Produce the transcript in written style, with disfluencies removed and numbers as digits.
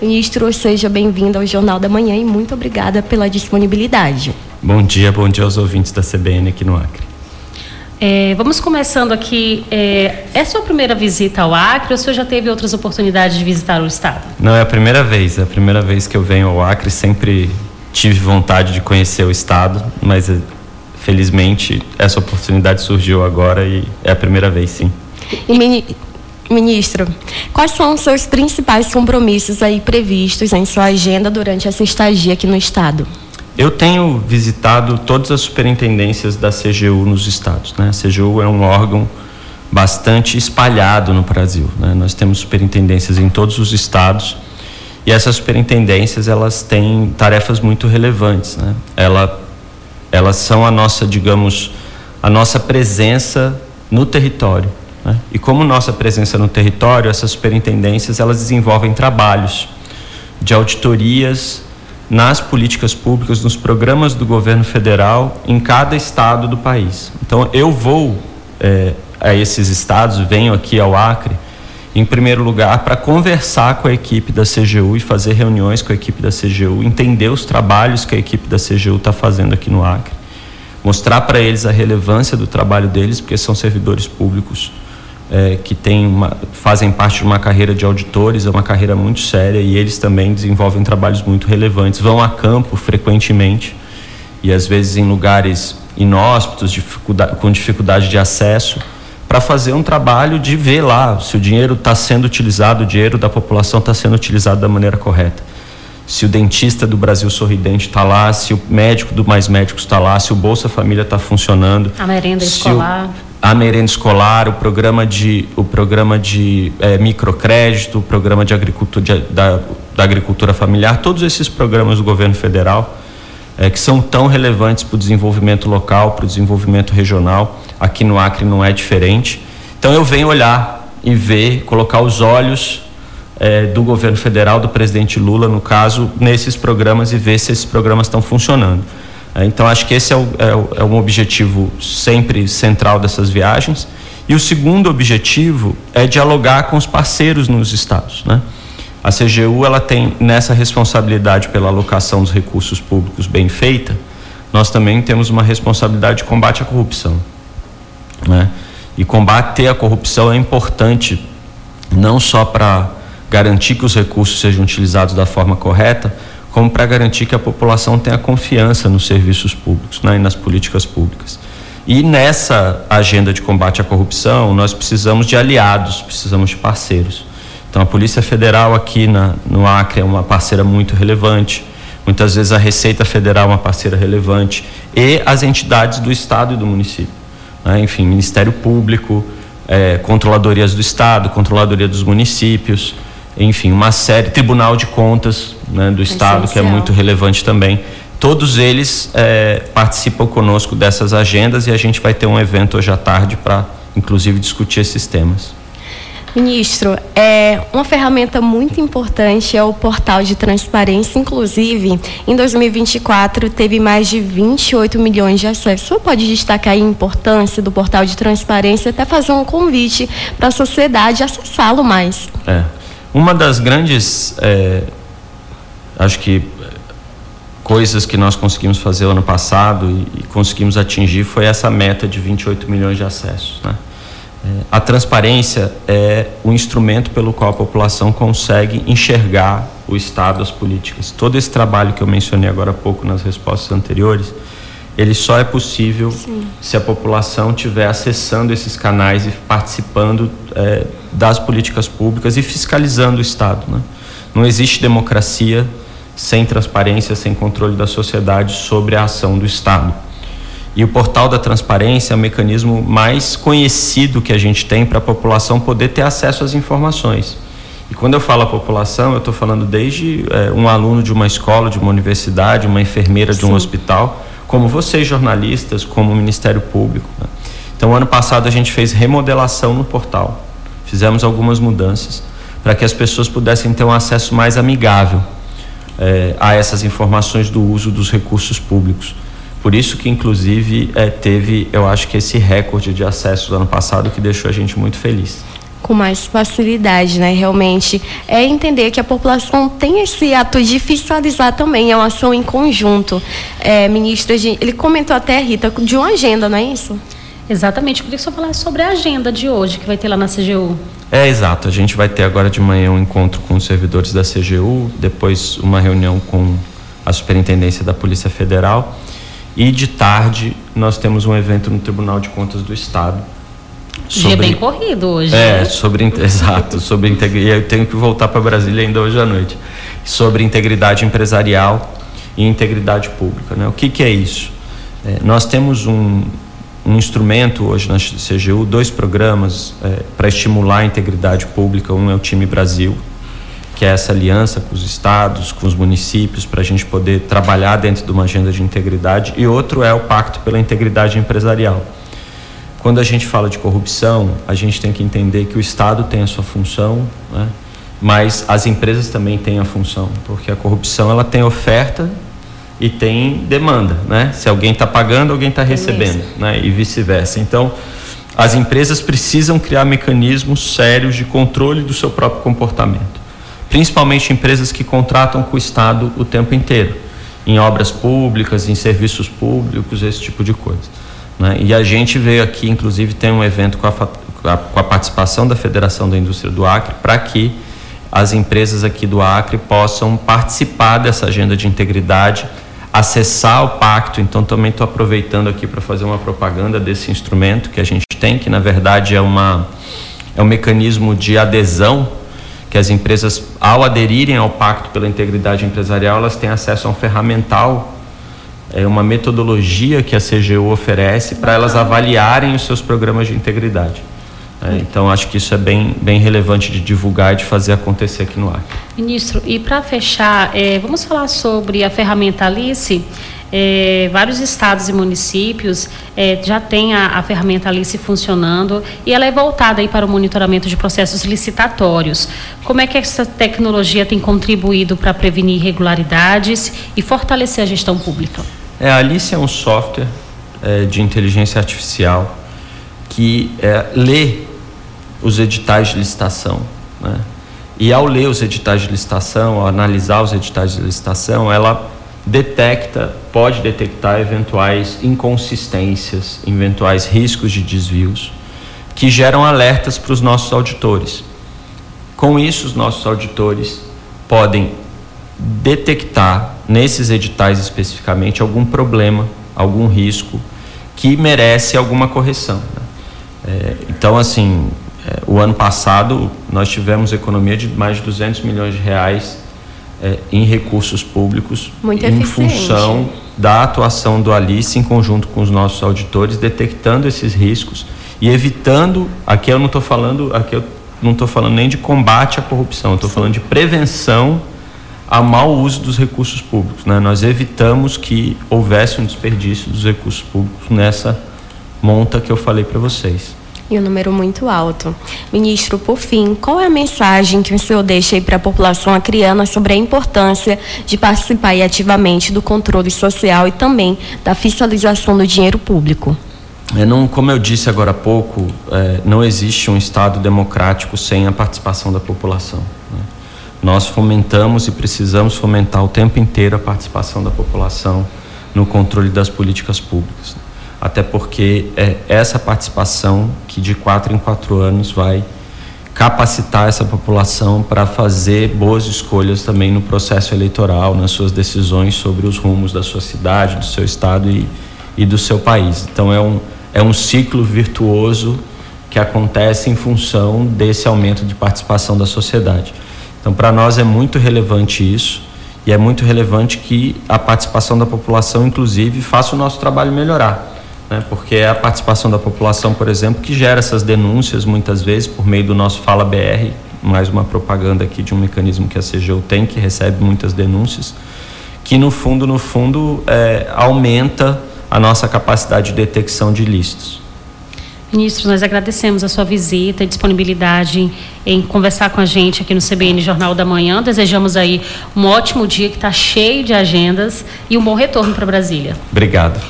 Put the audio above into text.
Ministro, seja bem-vindo ao Jornal da Manhã e muito obrigada pela disponibilidade. Bom dia aos ouvintes da CBN aqui no Acre. Vamos começando aqui. É sua primeira visita ao Acre ou o senhor já teve outras oportunidades de visitar o estado? Não, é a primeira vez que eu venho ao Acre. Sempre tive vontade de conhecer o estado, mas felizmente essa oportunidade surgiu agora e é a primeira vez, sim. Ministro, quais são os seus principais compromissos aí previstos em sua agenda durante essa estadia aqui no estado? Eu tenho visitado todas as superintendências da CGU nos estados, né? A CGU é um órgão bastante espalhado no Brasil, né? Nós temos superintendências em todos os estados e essas superintendências, elas têm tarefas muito relevantes, né? Elas são a nossa presença no território, né? E como nossa presença no território, essas superintendências, elas desenvolvem trabalhos de auditorias nas políticas públicas, nos programas do governo federal em cada estado do país. Então eu vou a esses estados, venho aqui ao Acre, em primeiro lugar, para conversar com a equipe da CGU e fazer reuniões com a equipe da CGU, entender os trabalhos que a equipe da CGU está fazendo aqui no Acre, mostrar para eles a relevância do trabalho deles, porque são servidores públicos que fazem parte de uma carreira de auditores, é uma carreira muito séria e eles também desenvolvem trabalhos muito relevantes, vão a campo frequentemente e às vezes em lugares inóspitos, com dificuldade de acesso, para fazer um trabalho de ver lá se o dinheiro está sendo utilizado, o dinheiro da população está sendo utilizado da maneira correta. Se o dentista do Brasil Sorridente está lá, se o médico do Mais Médicos está lá, se o Bolsa Família está funcionando. A merenda escolar. A merenda escolar, o programa de microcrédito, o programa de agricultura, da agricultura familiar, todos esses programas do governo federal que são tão relevantes para o desenvolvimento local, para o desenvolvimento regional. Aqui no Acre não é diferente. Então eu venho olhar e ver, colocar os olhos do governo federal, do presidente Lula, no caso, nesses programas e ver se esses programas estão funcionando. Então acho que esse é um objetivo sempre central dessas viagens. E o segundo objetivo é dialogar com os parceiros nos estados, né? A CGU, ela tem nessa responsabilidade pela alocação dos recursos públicos bem feita, nós também temos uma responsabilidade de combate à corrupção, né? E combater a corrupção é importante não só para garantir que os recursos sejam utilizados da forma correta, como para garantir que a população tenha confiança nos serviços públicos, né, e nas políticas públicas. E nessa agenda de combate à corrupção, nós precisamos de aliados, precisamos de parceiros. Então a Polícia Federal aqui no Acre é uma parceira muito relevante, muitas vezes a Receita Federal é uma parceira relevante, e as entidades do estado e do município, né? Enfim, Ministério Público, controladorias do estado, controladoria dos municípios, enfim, uma série, Tribunal de Contas, né, do estado, que é muito relevante também. Todos eles participam conosco dessas agendas e a gente vai ter um evento hoje à tarde para, inclusive, discutir esses temas. Ministro, uma ferramenta muito importante é o portal de transparência. Inclusive, em 2024, teve mais de 28 milhões de acessos. O senhor pode destacar a importância do portal de transparência e até fazer um convite para a sociedade acessá-lo mais? Uma das grandes, acho que, coisas que nós conseguimos fazer ano passado e conseguimos atingir foi essa meta de 28 milhões de acessos, né? A transparência é o instrumento pelo qual a população consegue enxergar o Estado, as políticas. Todo esse trabalho que eu mencionei agora há pouco nas respostas anteriores, ele só é possível se a população estiver acessando esses canais e participando das políticas públicas e fiscalizando o Estado, né? Não existe democracia sem transparência, sem controle da sociedade sobre a ação do Estado. E o portal da transparência é o mecanismo mais conhecido que a gente tem para a população poder ter acesso às informações. E quando eu falo a população, eu estou falando desde um aluno de uma escola, de uma universidade, uma enfermeira de um hospital, como vocês jornalistas, como o Ministério Público, né? Então, ano passado a gente fez remodelação no portal. Fizemos algumas mudanças para que as pessoas pudessem ter um acesso mais amigável a essas informações do uso dos recursos públicos. Por isso que, inclusive, teve, eu acho que esse recorde de acessos do ano passado que deixou a gente muito feliz. com mais facilidade, né? Realmente é entender que a população tem esse ato de fiscalizar também, é uma ação em conjunto. Ministro, ele comentou até, Rita, de uma agenda, não é isso? Exatamente, eu queria que o senhor falasse sobre a agenda de hoje, que vai ter lá na CGU. Exato, a gente vai ter agora de manhã um encontro com os servidores da CGU, depois uma reunião com a Superintendência da Polícia Federal e de tarde nós temos um evento no Tribunal de Contas do Estado. Dia bem corrido hoje. Exato, e eu tenho que voltar para Brasília ainda hoje à noite, sobre integridade empresarial e integridade pública, né? O que é isso? Nós temos um instrumento hoje na CGU, 2 programas para estimular a integridade pública. Um é o Time Brasil, que é essa aliança com os estados, com os municípios, para a gente poder trabalhar dentro de uma agenda de integridade, e outro é o Pacto pela Integridade Empresarial. Quando a gente fala de corrupção, a gente tem que entender que o Estado tem a sua função, né? Mas as empresas também têm a função, porque a corrupção ela tem oferta e tem demanda, né? Se alguém está pagando, alguém está recebendo, né? E vice-versa. Então, as empresas precisam criar mecanismos sérios de controle do seu próprio comportamento, principalmente empresas que contratam com o Estado o tempo inteiro, em obras públicas, em serviços públicos, esse tipo de coisa, né? E a gente veio aqui, inclusive, tem um evento com a participação da Federação da Indústria do Acre, para que as empresas aqui do Acre possam participar dessa agenda de integridade, acessar o pacto. Então também estou aproveitando aqui para fazer uma propaganda desse instrumento que a gente tem, que na verdade é um mecanismo de adesão, que as empresas, ao aderirem ao Pacto pela Integridade Empresarial, elas têm acesso a um ferramental, uma metodologia que a CGU oferece para elas avaliarem os seus programas de integridade. Então, acho que isso é bem relevante de divulgar e de fazer acontecer aqui no Acre. Ministro, e para fechar, vamos falar sobre a ferramenta Alice. Vários estados e municípios já têm a ferramenta Alice funcionando, e ela é voltada aí para o monitoramento de processos licitatórios. Como é que essa tecnologia tem contribuído para prevenir irregularidades e fortalecer a gestão pública? A Alice é um software de inteligência artificial que lê os editais de licitação, né? E ao ler os editais de licitação, ao analisar os editais de licitação, ela pode detectar eventuais inconsistências, eventuais riscos de desvios, que geram alertas para os nossos auditores. Com isso, os nossos auditores podem detectar, nesses editais especificamente, algum problema, algum risco que merece alguma correção, né? Então, assim, o ano passado nós tivemos economia de mais de 200 milhões de reais em recursos públicos, muito em eficiente. função da atuação do Alice em conjunto com os nossos auditores, detectando esses riscos e evitando. Aqui eu não estou falando nem de combate à corrupção, eu estou falando de prevenção a mau uso dos recursos públicos, né? Nós evitamos que houvesse um desperdício dos recursos públicos nessa monta que eu falei para vocês. E um número muito alto. Ministro, por fim, qual é a mensagem que o senhor deixa aí para a população acreana sobre a importância de participar ativamente do controle social e também da fiscalização do dinheiro público? Como eu disse agora há pouco, não existe um Estado democrático sem a participação da população, né? Nós fomentamos e precisamos fomentar o tempo inteiro a participação da população no controle das políticas públicas, até porque é essa participação que de 4 em 4 anos vai capacitar essa população para fazer boas escolhas também no processo eleitoral, nas suas decisões sobre os rumos da sua cidade, do seu estado e do seu país. Então é um ciclo virtuoso que acontece em função desse aumento de participação da sociedade. Então, para nós é muito relevante isso, e é muito relevante que a participação da população, inclusive, faça o nosso trabalho melhorar, né? Porque é a participação da população, por exemplo, que gera essas denúncias, muitas vezes, por meio do nosso Fala BR, mais uma propaganda aqui de um mecanismo que a CGU tem, que recebe muitas denúncias, que no fundo, aumenta a nossa capacidade de detecção de ilícitos. Ministro, nós agradecemos a sua visita e disponibilidade em conversar com a gente aqui no CBN Jornal da Manhã. Desejamos aí um ótimo dia que está cheio de agendas e um bom retorno para Brasília. Obrigado.